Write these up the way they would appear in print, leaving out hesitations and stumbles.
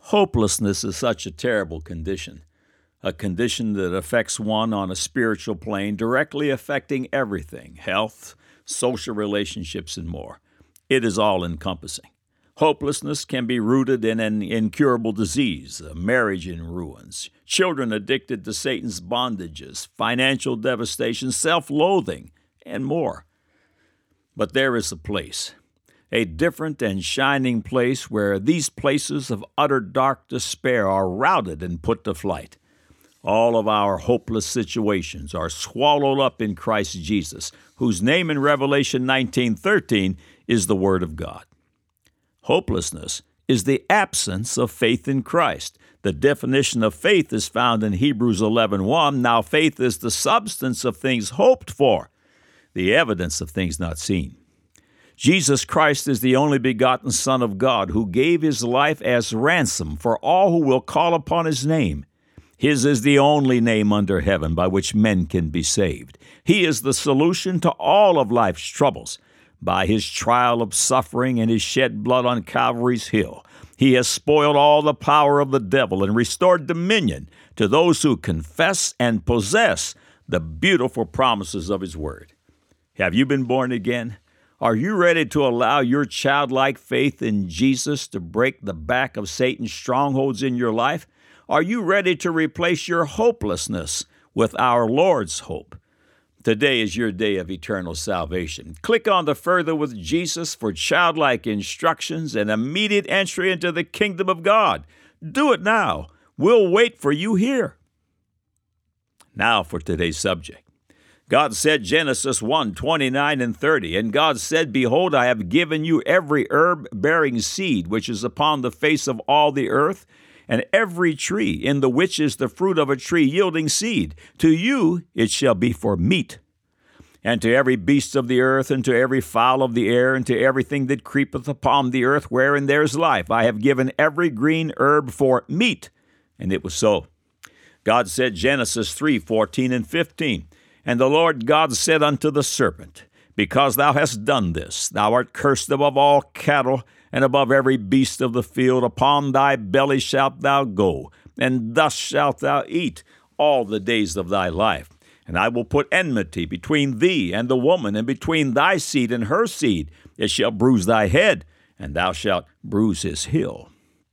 Hopelessness is such a terrible condition, a condition that affects one on a spiritual plane, directly affecting everything: health, social relationships, and more. It is all-encompassing. Hopelessness can be rooted in an incurable disease, a marriage in ruins, children addicted to Satan's bondages, financial devastation, self-loathing, and more. But there is a different and shining place where these places of utter dark despair are routed and put to flight. All of our hopeless situations are swallowed up in Christ Jesus, whose name in Revelation 19:13 is the Word of God. Hopelessness is the absence of faith in Christ. The definition of faith is found in Hebrews 11:1. Now faith is the substance of things hoped for, the evidence of things not seen. Jesus Christ is the only begotten Son of God, who gave his life as ransom for all who will call upon his name. His is the only name under heaven by which men can be saved. He is the solution to all of life's troubles. By his trial of suffering and his shed blood on Calvary's hill, he has spoiled all the power of the devil and restored dominion to those who confess and possess the beautiful promises of his word. Have you been born again? Are you ready to allow your childlike faith in Jesus to break the back of Satan's strongholds in your life? Are you ready to replace your hopelessness with our Lord's hope? Today is your day of eternal salvation. Click on the Further with Jesus for childlike instructions and immediate entry into the kingdom of God. Do it now. We'll wait for you here. Now for today's subject. God said, Genesis 1:29 and 30, and God said, Behold, I have given you every herb bearing seed which is upon the face of all the earth, and every tree in the which is the fruit of a tree yielding seed. To you it shall be for meat. And to every beast of the earth, and to every fowl of the air, and to everything that creepeth upon the earth, wherein there is life, I have given every green herb for meat. And it was so. God said, Genesis 3:14 and 15, And the Lord God said unto the serpent, Because thou hast done this, thou art cursed above all cattle, and above every beast of the field. Upon thy belly shalt thou go, and thus shalt thou eat all the days of thy life. And I will put enmity between thee and the woman, and between thy seed and her seed. It shall bruise thy head, and thou shalt bruise his heel.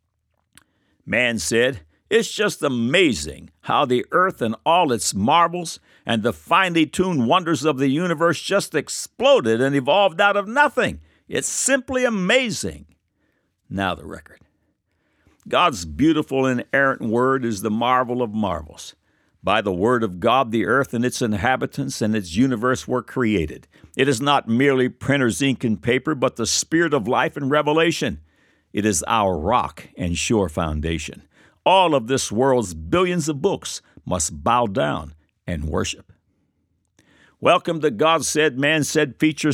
Man said, It's just amazing how the earth and all its marvels and the finely tuned wonders of the universe just exploded and evolved out of nothing. It's simply amazing. Now the record. God's beautiful inerrant word is the marvel of marvels. By the word of God, the earth and its inhabitants and its universe were created. It is not merely printer's ink and paper, but the spirit of life and revelation. It is our rock and sure foundation. All of this world's billions of books must bow down and worship. Welcome to God Said, Man Said feature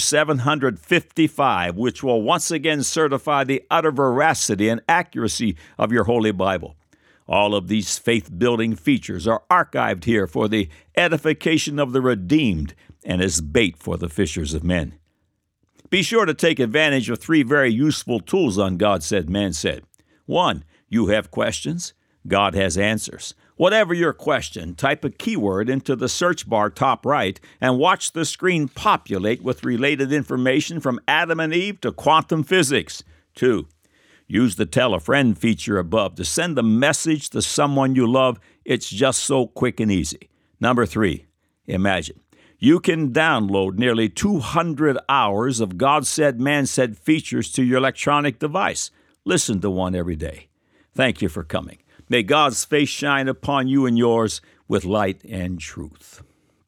755, which will once again certify the utter veracity and accuracy of your Holy Bible. All of these faith-building features are archived here for the edification of the redeemed and as bait for the fishers of men. Be sure to take advantage of 3 very useful tools on God Said, Man Said. 1, you have questions. God has answers. Whatever your question, type a keyword into the search bar top right and watch the screen populate with related information from Adam and Eve to quantum physics. 2, use the Tell a Friend feature above to send a message to someone you love. It's just so quick and easy. 3, imagine. You can download nearly 200 hours of God Said, Man Said features to your electronic device. Listen to one every day. Thank you for coming. May God's face shine upon you and yours with light and truth.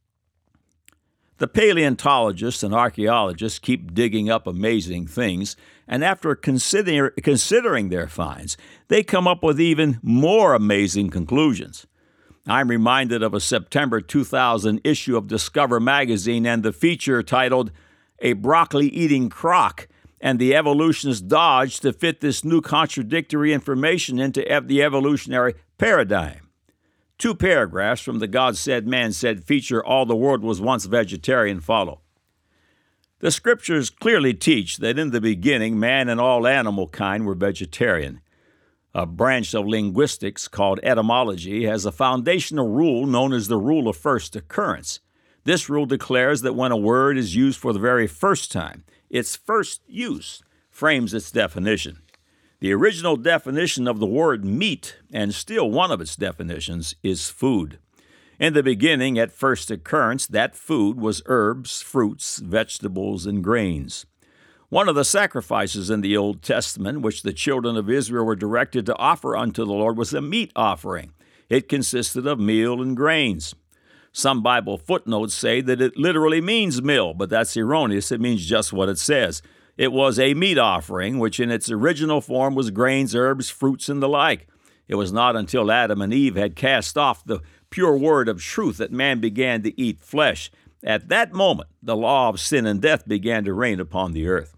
The paleontologists and archaeologists keep digging up amazing things, and after considering their finds, they come up with even more amazing conclusions. I'm reminded of a September 2000 issue of Discover magazine and the feature titled, A Broccoli-Eating Croc and the Evolution's Dodge to Fit This New Contradictory Information into the Evolutionary Paradigm. 2 paragraphs from the God Said, Man Said feature, All the World Was Once Vegetarian, follow. The scriptures clearly teach that in the beginning, man and all animal kind were vegetarian. A branch of linguistics called etymology has a foundational rule known as the rule of first occurrence. This rule declares that when a word is used for the very first time, its first use frames its definition. The original definition of the word meat, and still one of its definitions, is food. In the beginning, at first occurrence, that food was herbs, fruits, vegetables, and grains. One of the sacrifices in the Old Testament, which the children of Israel were directed to offer unto the Lord, was a meat offering. It consisted of meal and grains. Some Bible footnotes say that it literally means meal, but that's erroneous. It means just what it says. It was a meat offering, which in its original form was grains, herbs, fruits, and the like. It was not until Adam and Eve had cast off the pure word of truth that man began to eat flesh. At that moment, the law of sin and death began to reign upon the earth.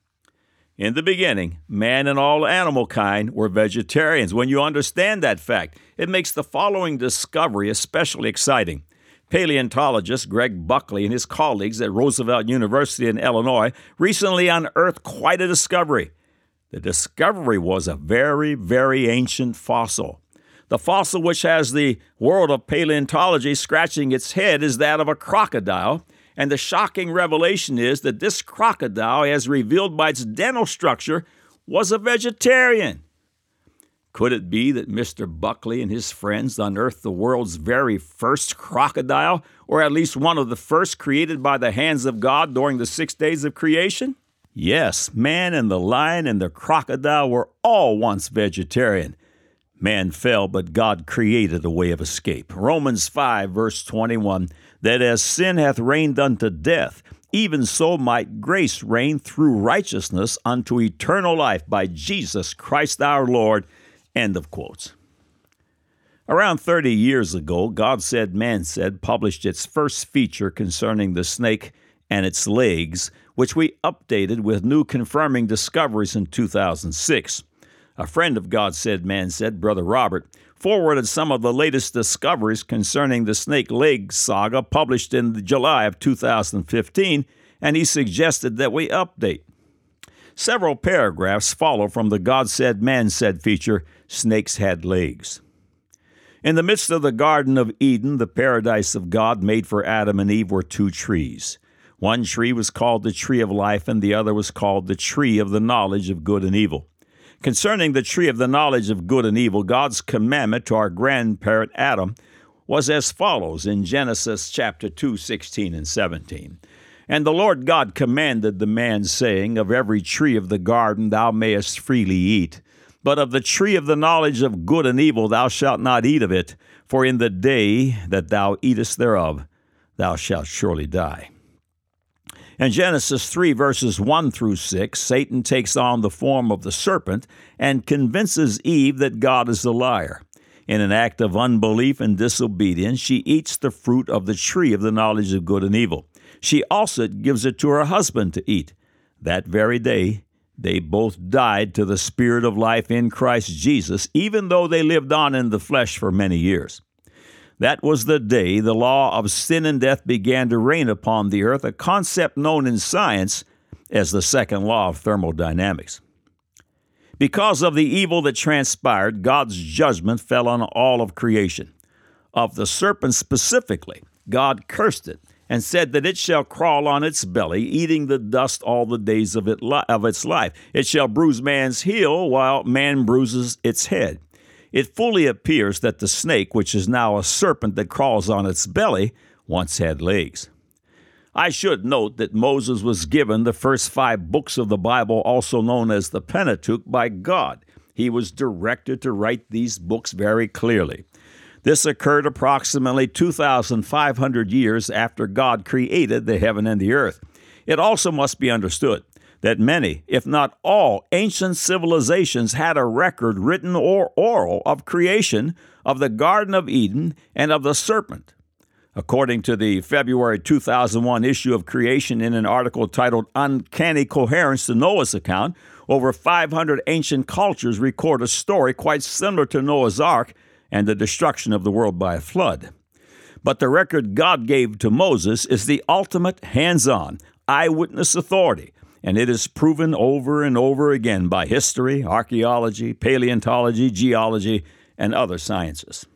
In the beginning, man and all animal kind were vegetarians. When you understand that fact, it makes the following discovery especially exciting. Paleontologist Greg Buckley and his colleagues at Roosevelt University in Illinois recently unearthed quite a discovery. The discovery was a very, very ancient fossil. The fossil which has the world of paleontology scratching its head is that of a crocodile, and the shocking revelation is that this crocodile, as revealed by its dental structure, was a vegetarian. Could it be that Mr. Buckley and his friends unearthed the world's very first crocodile, or at least one of the first created by the hands of God during the 6 days of creation? Yes, man and the lion and the crocodile were all once vegetarian. Man fell, but God created a way of escape. Romans 5, verse 21, that as sin hath reigned unto death, even so might grace reign through righteousness unto eternal life by Jesus Christ our Lord. End of quotes. Around 30 years ago, God Said, Man Said published its first feature concerning the snake and its legs, which we updated with new confirming discoveries in 2006. A friend of God Said, Man Said, Brother Robert, forwarded some of the latest discoveries concerning the snake leg saga published in July of 2015, and he suggested that we update. Several paragraphs follow from the God Said, Man Said feature, Snakes Had Legs. In the midst of the Garden of Eden, the paradise of God made for Adam and Eve, were two trees. One tree was called the tree of life, and the other was called the tree of the knowledge of good and evil. Concerning the tree of the knowledge of good and evil, God's commandment to our grandparent Adam was as follows in Genesis chapter 2, 16 and 17. And the Lord God commanded the man, saying, Of every tree of the garden thou mayest freely eat, but of the tree of the knowledge of good and evil thou shalt not eat of it, for in the day that thou eatest thereof thou shalt surely die. In Genesis 3, verses 1 through 6, Satan takes on the form of the serpent and convinces Eve that God is a liar. In an act of unbelief and disobedience, she eats the fruit of the tree of the knowledge of good and evil. She also gives it to her husband to eat. That very day, they both died to the Spirit of life in Christ Jesus, even though they lived on in the flesh for many years. That was the day the law of sin and death began to reign upon the earth, a concept known in science as the second law of thermodynamics. Because of the evil that transpired, God's judgment fell on all of creation. Of the serpent specifically, God cursed it and said that it shall crawl on its belly, eating the dust all the days of its life. It shall bruise man's heel while man bruises its head. It fully appears that the snake, which is now a serpent that crawls on its belly, once had legs. I should note that Moses was given the first 5 books of the Bible, also known as the Pentateuch, by God. He was directed to write these books very clearly. This occurred approximately 2,500 years after God created the heaven and the earth. It also must be understood that many, if not all, ancient civilizations had a record, written or oral, of creation, of the Garden of Eden, and of the serpent. According to the February 2001 issue of Creation, in an article titled Uncanny Coherence to Noah's Account, over 500 ancient cultures record a story quite similar to Noah's Ark and the destruction of the world by a flood. But the record God gave to Moses is the ultimate hands-on, eyewitness authority, and it is proven over and over again by history, archaeology, paleontology, geology, and other sciences.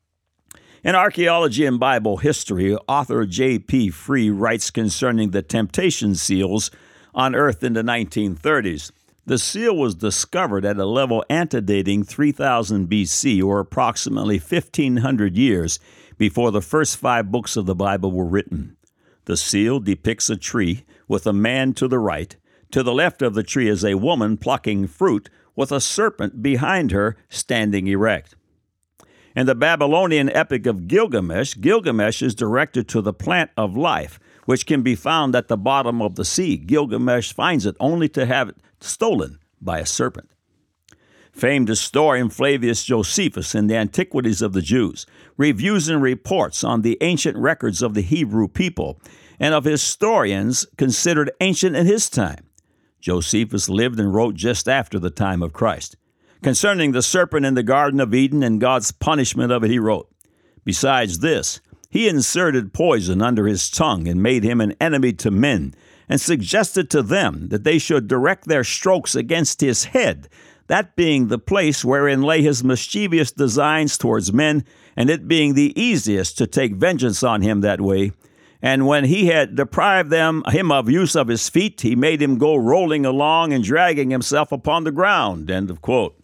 In Archaeology and Bible History, author J.P. Free writes concerning the temptation seals unearthed in the 1930s. The seal was discovered at a level antedating 3000 BC, or approximately 1,500 years before the first 5 books of the Bible were written. The seal depicts a tree with a man to the right. To the left of the tree is a woman plucking fruit with a serpent behind her standing erect. In the Babylonian epic of Gilgamesh, Gilgamesh is directed to the plant of life, which can be found at the bottom of the sea. Gilgamesh finds it only to have it stolen by a serpent. Famed historian Flavius Josephus in the Antiquities of the Jews reviews and reports on the ancient records of the Hebrew people and of historians considered ancient in his time. Josephus lived and wrote just after the time of Christ. Concerning the serpent in the Garden of Eden and God's punishment of it, he wrote, "Besides this, he inserted poison under his tongue and made him an enemy to men, and suggested to them that they should direct their strokes against his head, that being the place wherein lay his mischievous designs towards men, and it being the easiest to take vengeance on him that way. And when he had deprived him of use of his feet, he made him go rolling along and dragging himself upon the ground." End of quote.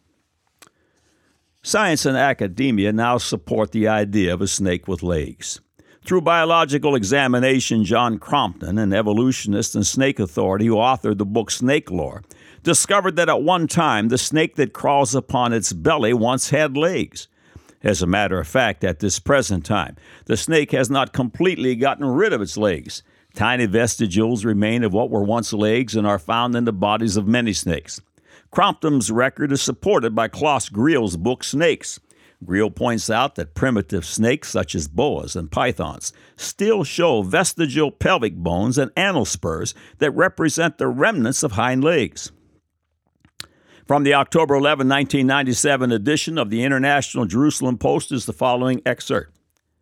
Science and academia now support the idea of a snake with legs. Through biological examination, John Crompton, an evolutionist and snake authority who authored the book Snake Lore, discovered that at one time the snake that crawls upon its belly once had legs. As a matter of fact, at this present time, the snake has not completely gotten rid of its legs. Tiny vestiges remain of what were once legs and are found in the bodies of many snakes. Crompton's record is supported by Klaus Greel's book Snakes. Greel points out that primitive snakes such as boas and pythons still show vestigial pelvic bones and anal spurs that represent the remnants of hind legs. From the October 11, 1997 edition of the International Jerusalem Post is the following excerpt.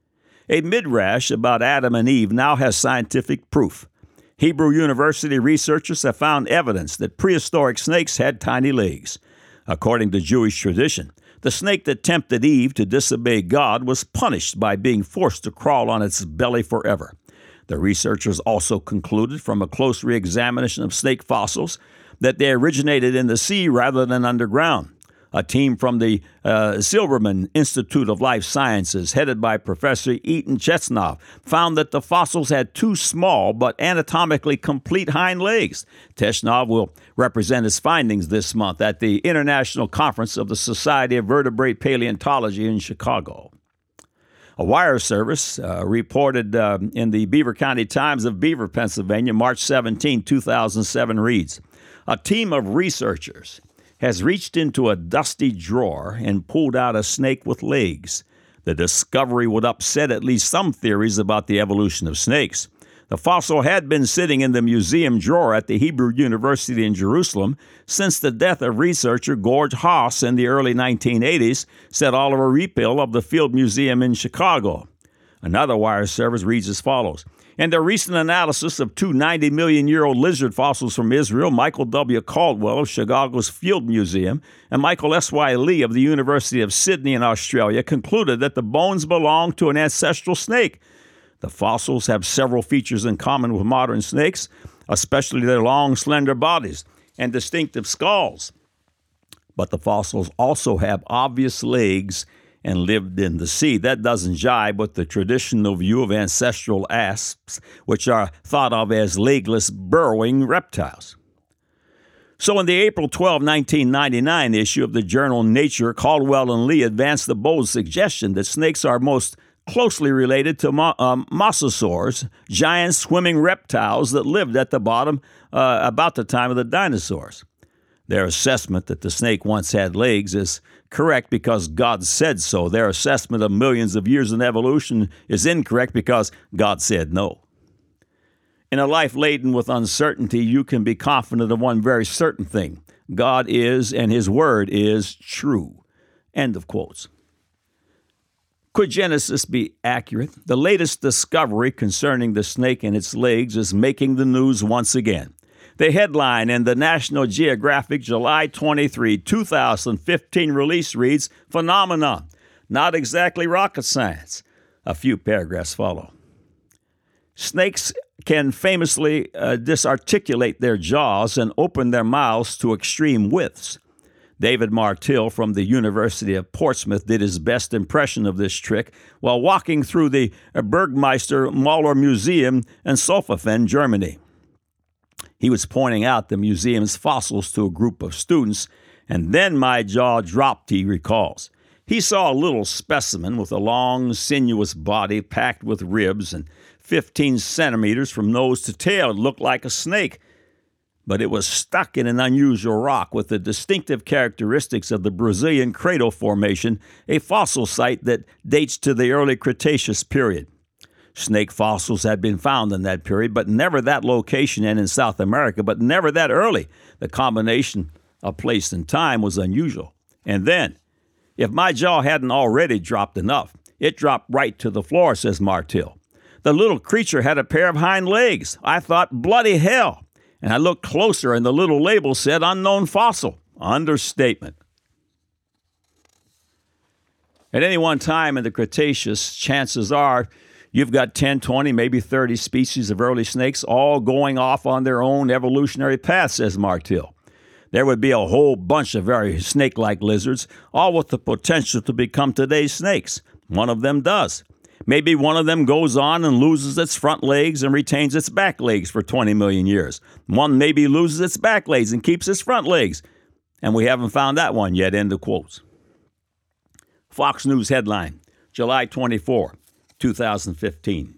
A midrash about Adam and Eve now has scientific proof. Hebrew University researchers have found evidence that prehistoric snakes had tiny legs. According to Jewish tradition, the snake that tempted Eve to disobey God was punished by being forced to crawl on its belly forever. The researchers also concluded from a close re-examination of snake fossils that they originated in the sea rather than underground. A team from the Silverman Institute of Life Sciences, headed by Professor Eaton Chesnov, found that the fossils had 2 small but anatomically complete hind legs. Chesnov will represent his findings this month at the International Conference of the Society of Vertebrate Paleontology in Chicago. A wire service reported in the Beaver County Times of Beaver, Pennsylvania, March 17, 2007 reads, "A team of researchers has reached into a dusty drawer and pulled out a snake with legs. The discovery would upset at least some theories about the evolution of snakes. The fossil had been sitting in the museum drawer at the Hebrew University in Jerusalem since the death of researcher George Haas in the early 1980s, said Oliver Repill of the Field Museum in Chicago." Another wire service reads as follows. In the recent analysis of 2 90-million-year-old lizard fossils from Israel, Michael W. Caldwell of Chicago's Field Museum and Michael S.Y. Lee of the University of Sydney in Australia concluded that the bones belong to an ancestral snake. The fossils have several features in common with modern snakes, especially their long, slender bodies and distinctive skulls. But the fossils also have obvious legs and lived in the sea. That doesn't jibe with the traditional view of ancestral asps, which are thought of as legless, burrowing reptiles. So in the April 12, 1999 issue of the journal Nature, Caldwell and Lee advanced the bold suggestion that snakes are most closely related to mosasaurs, giant swimming reptiles that lived at the bottom about the time of the dinosaurs. Their assessment that the snake once had legs is correct because God said so. Their assessment of millions of years in evolution is incorrect because God said no. In a life laden with uncertainty, you can be confident of one very certain thing. God is, and His Word is, true. End of quotes. Could Genesis be accurate? The latest discovery concerning the snake and its legs is making the news once again. The headline in the National Geographic July 23, 2015 release reads, Phenomenon, not exactly rocket science. A few paragraphs follow. Snakes can famously disarticulate their jaws and open their mouths to extreme widths. David Martill from the University of Portsmouth did his best impression of this trick while walking through the Bergmeister Müller Museum in Sophofen, Germany. He was pointing out the museum's fossils to a group of students, and then my jaw dropped, he recalls. He saw a little specimen with a long, sinuous body packed with ribs and 15 centimeters from nose to tail. It looked like a snake, but it was stuck in an unusual rock with the distinctive characteristics of the Brazilian Crato Formation, a fossil site that dates to the early Cretaceous period. Snake fossils had been found in that period, but never that location, and in South America, but never that early. The combination of place and time was unusual. And then, if my jaw hadn't already dropped enough, it dropped right to the floor, says Martill. The little creature had a pair of hind legs. I thought, bloody hell. And I looked closer, and the little label said unknown fossil. Understatement. At any one time in the Cretaceous, chances are you've got 10, 20, maybe 30 species of early snakes all going off on their own evolutionary path, says Martill. There would be a whole bunch of very snake-like lizards, all with the potential to become today's snakes. One of them does. Maybe one of them goes on and loses its front legs and retains its back legs for 20 million years. One maybe loses its back legs and keeps its front legs. And we haven't found that one yet, end of quotes. Fox News headline, July 24, 2015.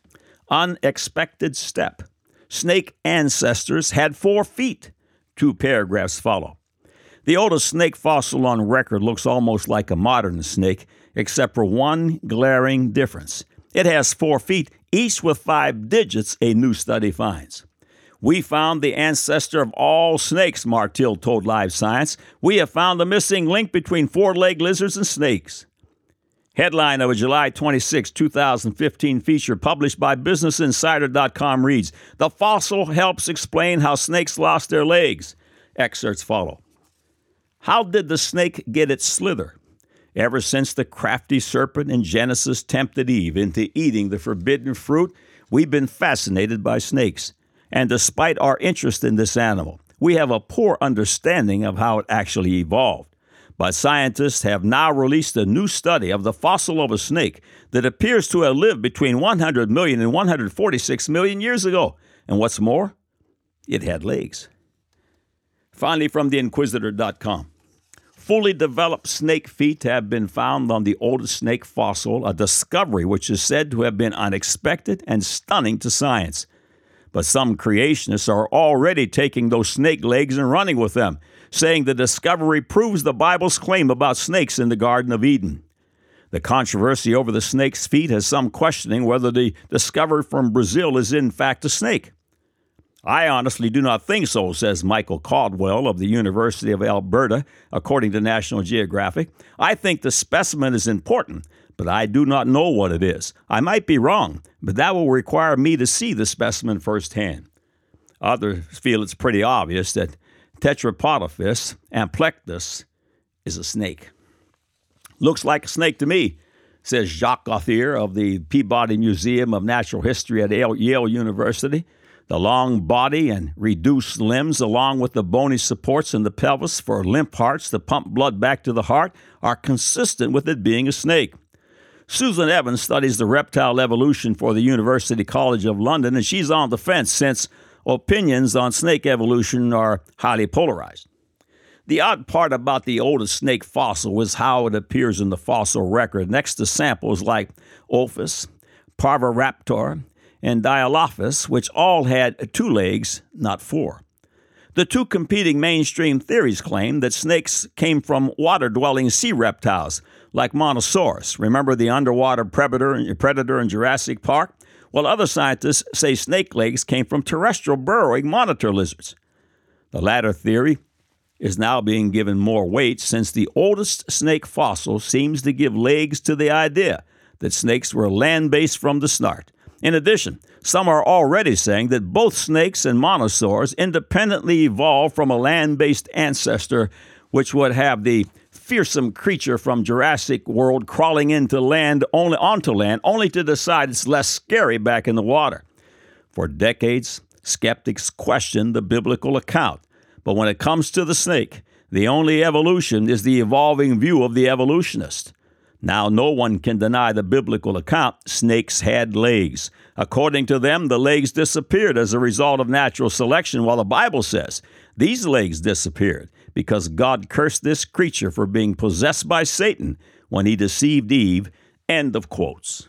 Unexpected step. Snake ancestors had 4 feet. 2 paragraphs follow. The oldest snake fossil on record looks almost like a modern snake, except for one glaring difference. It has 4 feet, each with 5 digits, a new study finds. We found the ancestor of all snakes, Martill told Live Science. We have found the missing link between 4-legged lizards and snakes. Headline of a July 26, 2015 feature published by BusinessInsider.com reads, The fossil helps explain how snakes lost their legs. Excerpts follow. How did the snake get its slither? Ever since the crafty serpent in Genesis tempted Eve into eating the forbidden fruit, we've been fascinated by snakes. And despite our interest in this animal, we have a poor understanding of how it actually evolved. But scientists have now released a new study of the fossil of a snake that appears to have lived between 100 million and 146 million years ago. And what's more, it had legs. Finally, from theinquisitor.com. Fully developed snake feet have been found on the oldest snake fossil, a discovery which is said to have been unexpected and stunning to science. But some creationists are already taking those snake legs and running with them, saying the discovery proves the Bible's claim about snakes in the Garden of Eden. The controversy over the snake's feet has some questioning whether the discovery from Brazil is in fact a snake. I honestly do not think so, says Michael Caldwell of the University of Alberta, according to National Geographic. I think the specimen is important, but I do not know what it is. I might be wrong, but that will require me to see the specimen firsthand. Others feel it's pretty obvious that Tetrapodophyst amplectus is a snake. Looks like a snake to me, says Jacques Gauthier of the Peabody Museum of Natural History at Yale University. The long body and reduced limbs, along with the bony supports in the pelvis for limp hearts to pump blood back to the heart, are consistent with it being a snake. Susan Evans studies the reptile evolution for the University College of London, and she's on the fence since opinions on snake evolution are highly polarized. The odd part about the oldest snake fossil is how it appears in the fossil record next to samples like Ophis, Parvaraptor, and Dialophus, which all had 2 legs, not 4. The 2 competing mainstream theories claim that snakes came from water-dwelling sea reptiles, like Montosaurus. Remember the underwater predator in Jurassic Park? While other scientists say snake legs came from terrestrial burrowing monitor lizards. The latter theory is now being given more weight since the oldest snake fossil seems to give legs to the idea that snakes were land-based from the start. In addition, some are already saying that both snakes and mosasaurs independently evolved from a land-based ancestor, which would have the fearsome creature from Jurassic World crawling onto land, only to decide it's less scary back in the water. For decades, skeptics questioned the biblical account. But when it comes to the snake, the only evolution is the evolving view of the evolutionist. Now, no one can deny the biblical account. Snakes had legs. According to them, the legs disappeared as a result of natural selection, while the Bible says these legs disappeared because God cursed this creature for being possessed by Satan when he deceived Eve. End of quotes.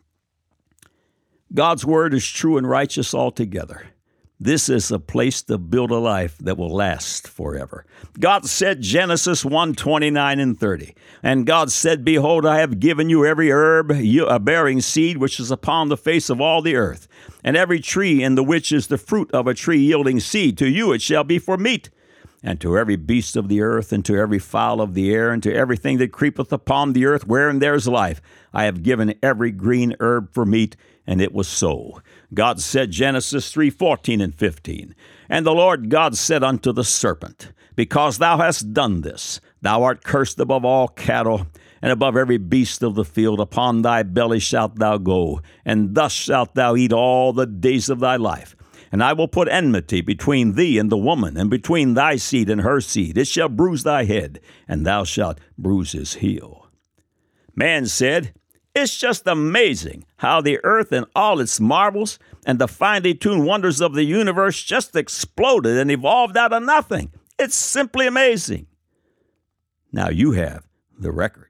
God's word is true and righteous altogether. This is a place to build a life that will last forever. God said, Genesis 1:29 and 30, and God said, Behold, I have given you every herb bearing seed which is upon the face of all the earth, and every tree in the which is the fruit of a tree yielding seed. To you it shall be for meat, and to every beast of the earth, and to every fowl of the air, and to everything that creepeth upon the earth, wherein there is life, I have given every green herb for meat. And it was so. God said, Genesis 3:14 and 15, And the Lord God said unto the serpent, Because thou hast done this, thou art cursed above all cattle, and above every beast of the field. Upon thy belly shalt thou go, and thus shalt thou eat all the days of thy life. And I will put enmity between thee and the woman, and between thy seed and her seed. It shall bruise thy head, and thou shalt bruise his heel. Man said, It's just amazing how the earth and all its marvels and the finely tuned wonders of the universe just exploded and evolved out of nothing. It's simply amazing. Now you have the record.